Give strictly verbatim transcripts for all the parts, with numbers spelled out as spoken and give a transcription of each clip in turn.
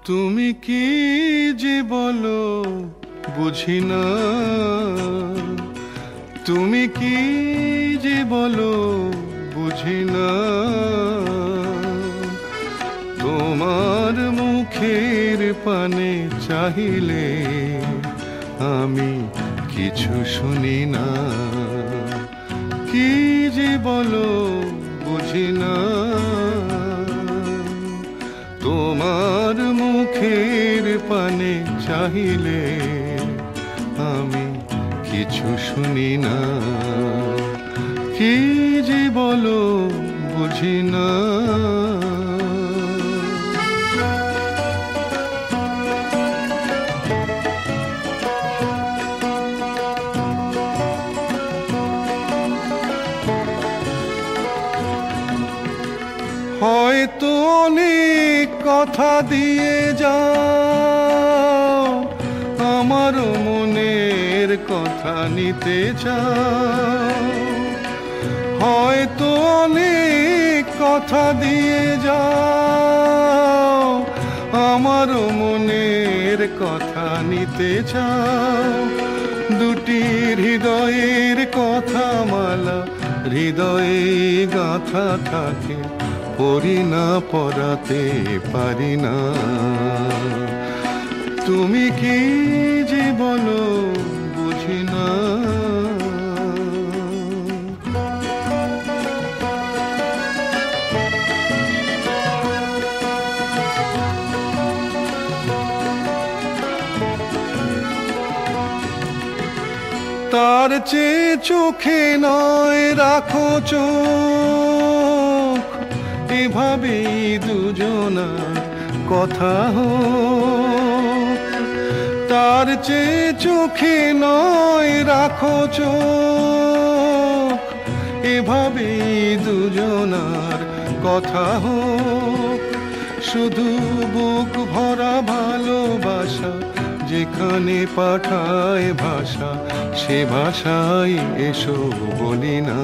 তুমি কি যে বলো বুঝি না, তুমি কি যে বলো বুঝি না, তোমার মুখের পানে চাহিলে আমি কিছু শুনি না। কি যে বলো বুঝি না, তোমার মুখের পানে চাহিলে আমি কিছু শুনি না। কি যে বলো বুঝি না। হয়তো অনেক কথা দিয়ে যাও, আমার মনের কথা নিতে চাও। হয়তো অনেক কথা দিয়ে যাও, আমার মনের কথা নিতে চাও। দুটি হৃদয়ের কথা মালা হৃদয়ে গাঁথা থাকে, পড়ি না পড়াতে পারি না। তুমি কি যে বলো বুঝি না। তার চেয়ে চোখে নয় রাখো চোখ, এভাবেই দুজনার কথা হোক। তার চেয়ে চোখে নয় রাখো চোখ, এভাবেই দুজনার কথা হোক। শুধু বুক ভরা ভালোবাসা যেখানে পাঠায় ভাষা, সে ভাষায় এসো বলি না।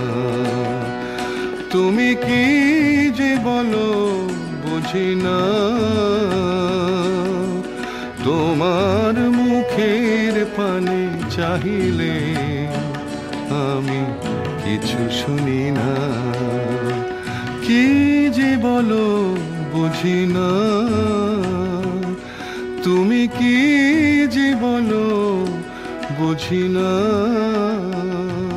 তুমি কি যে বলো বুঝি না, তোমার মুখের পানে চাহিলে আমি কিছু শুনি না। কি যে বলো বুঝি না, তুমি কি যে বলো বুঝি না।